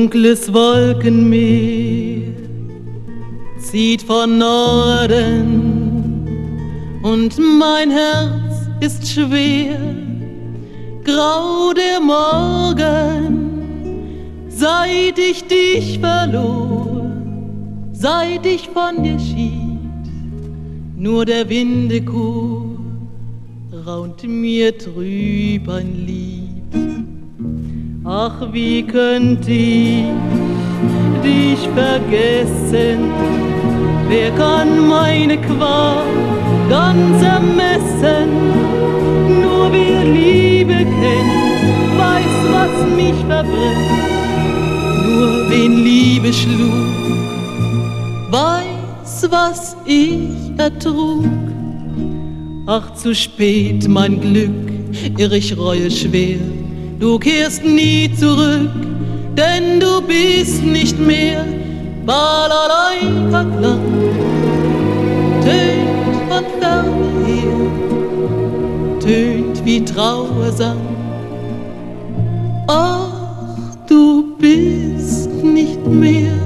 Dunkles Wolkenmeer zieht von Norden und mein Herz ist schwer. Grau der Morgen, seit ich dich verlor, seit ich von dir schied, nur der Windechor raunt mir trüb ein Lied. Ach, wie könnt ich dich vergessen? Wer kann meine Qual ganz ermessen? Nur wer Liebe kennt, weiß, was mich verbrennt. Nur wen Liebe schlug, weiß, was ich ertrug. Ach, zu spät, mein Glück, irr ich Reue schwer. Du kehrst nie zurück, denn du bist nicht mehr. Balalaika-Klang tönt von ferne her, tönt wie Trauersang. Ach, du bist nicht mehr.